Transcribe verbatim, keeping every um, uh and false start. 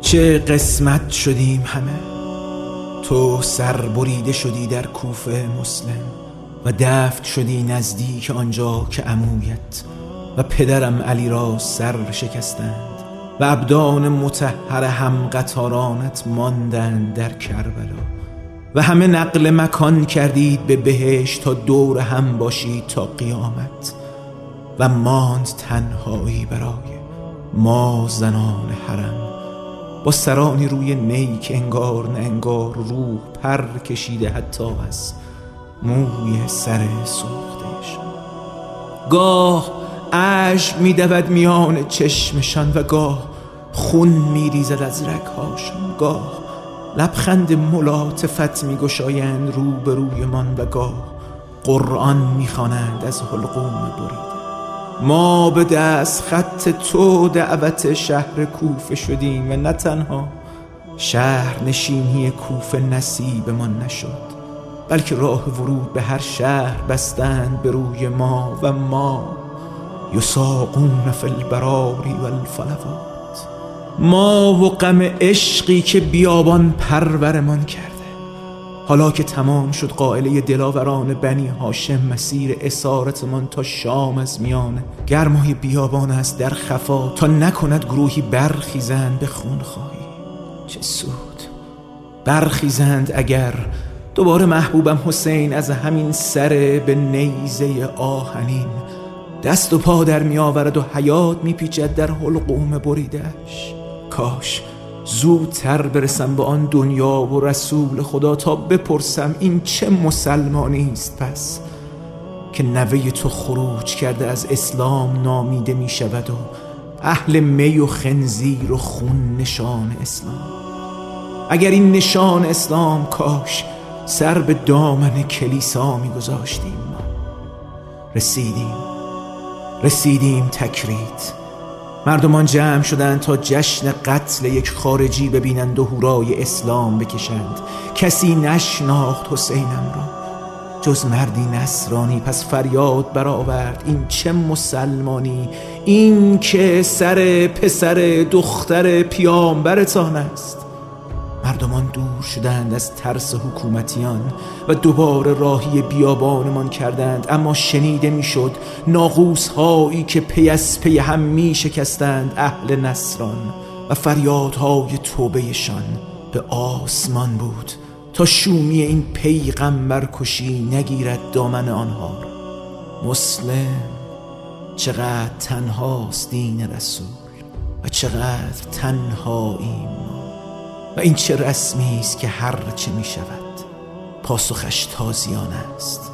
چه قسمت شدیم همه. تو سر بریده شدی در کوفه مسلم و دفن شدی نزدیک آنجا که عمویت و پدرم علی را سر شکستند و ابدان مطهر هم قطارانت ماندند در کربلا و همه نقل مکان کردید به بهشت تا دور هم باشید تا قیامت و ماند تنهایی برای ما زنان حرم با سرانی روی نی که انگار نه انگار روح پر کشیده حتی از موی سر سوختهشان. گاه اشک می دود میان چشمشان و گاه خون می ریزد از رگهاشان، گاه لبخند ملاطفت می گشایند رو به روی من و گاه قرآن می خوانند از حلقوم بریده. ما به دست خط تو دعوت شهر کوفه شدیم و نه تنها شهر نشینی کوفه نصیب ما نشد، بلکه راه ورود به هر شهر بستند به روی ما و ما یساقون فی البراری و الفلوات. ما و غم عشقی که بیابان پرورمان کرده. حالا که تمام شد قائله دلاوران بنی هاشم، مسیر اسارتمان تا شام از میان گرمای بیابان است در خفا تا نکند گروهی برخیزند به خونخواهی. چه سود برخیزند اگر دوباره محبوبم حسین از همین سر به نیزه آهنین دست و پا در می آورد و حیات می پیچد در حلقوم بریدش. کاش زودتر برسم به آن دنیا و رسول خدا تا بپرسم این چه مسلمانی است پس که نوه تو خروج کرده از اسلام نامیده می شود و اهل می و خنزیر و خون نشان اسلام. اگر این نشان اسلام کاش سر به دامن کلیسا می گذاشتیم. ما رسیدیم رسیدیم تکریت. مردمان جمع شدند تا جشن قتل یک خارجی ببینند و هورای اسلام بکشند. کسی نشناخت حسینم را جز مردی نصرانی، پس فریاد برآورد این چه مسلمانی، این که سر پسر دختر پیامبرتان است. مردمان دور شدند از ترس حکومتیان و دوباره راهی بیابانمان کردند، اما شنیده میشد ناقوس هایی که پی از پی هم می شکستند اهل نصران و فریادهای توبهشان به آسمان بود تا شومی این پیغمبر کشی نگیرد دامن آنها. مسلم چقدر تنهاست دین رسول و چقدر تنهاییم و این چه رسمی است که هر چه می شود پاسخش تازیانه است.